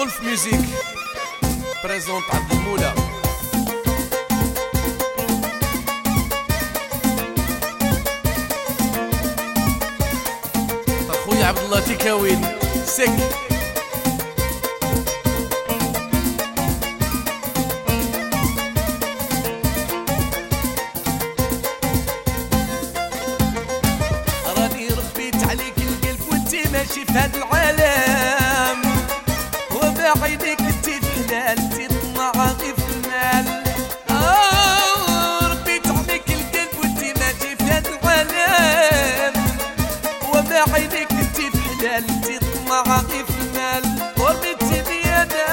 Golf Music présente عبد المولى. اخويا عبد الله تيكاوين سك. راني ربيت عليك القلب وانت ماشي في هذا العالم، وبعينك انت الحلال تطمع غير في المال. ربيت عليك القلب وانت ماشي في هذا العالم، وبعينك انت الحلال تطمع غير في المال. وربيت بيدك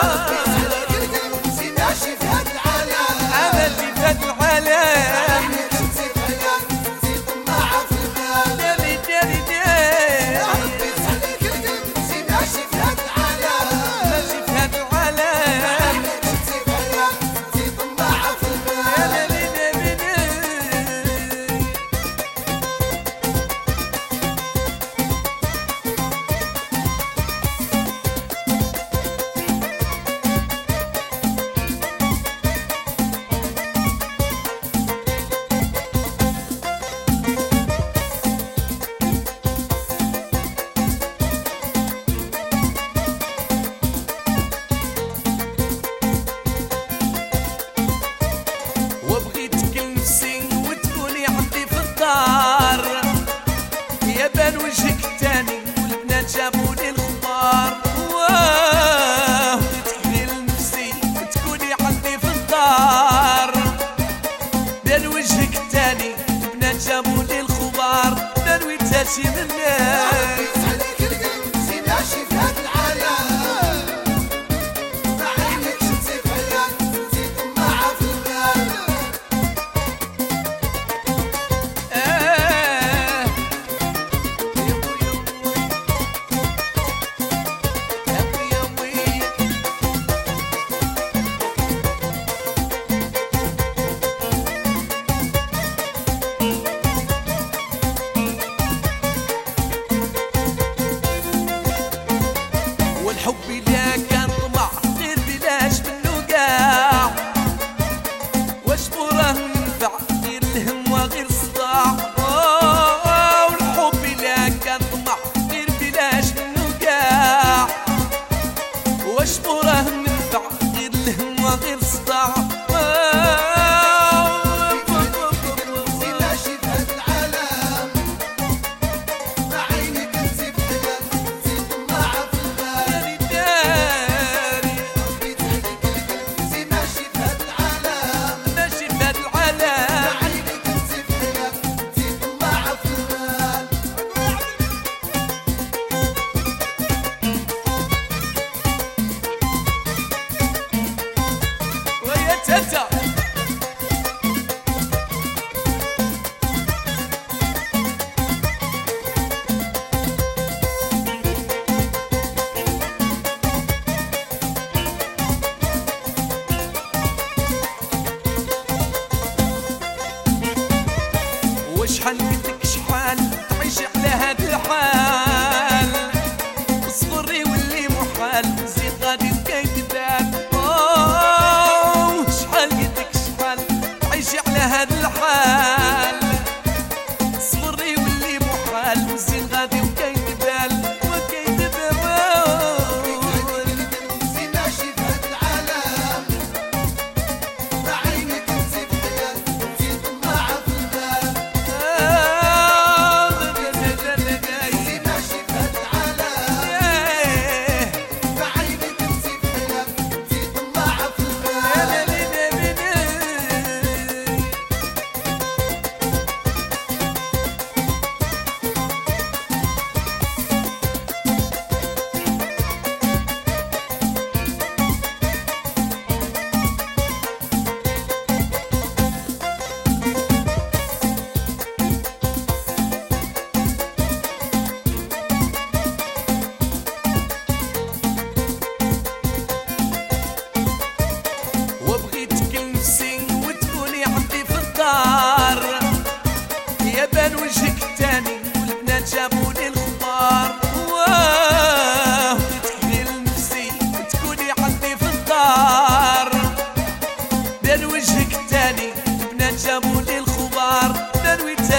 ماشي في هذا العالم، ماشي في هذا العالم. يبان وجهك التاني والبنات جابولي الخبار. تتخيل نفسي تكوني عندي في الدار. بان وجهك التاني البنات جابولي الخبار. بان تاتي من الناس عليك القلب ماشي في هذا العالم، مع عينك شمسي في عيال انتي طماعة في المال.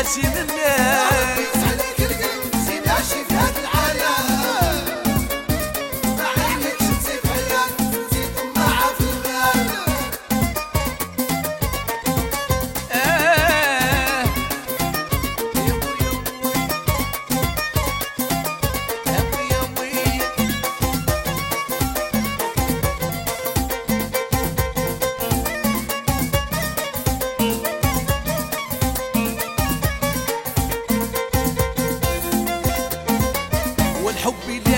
ماشي منك ربيت عليك القلب زين ماشي في هاد العالم ما عينك شتي في عيال زيد معها في البال والحب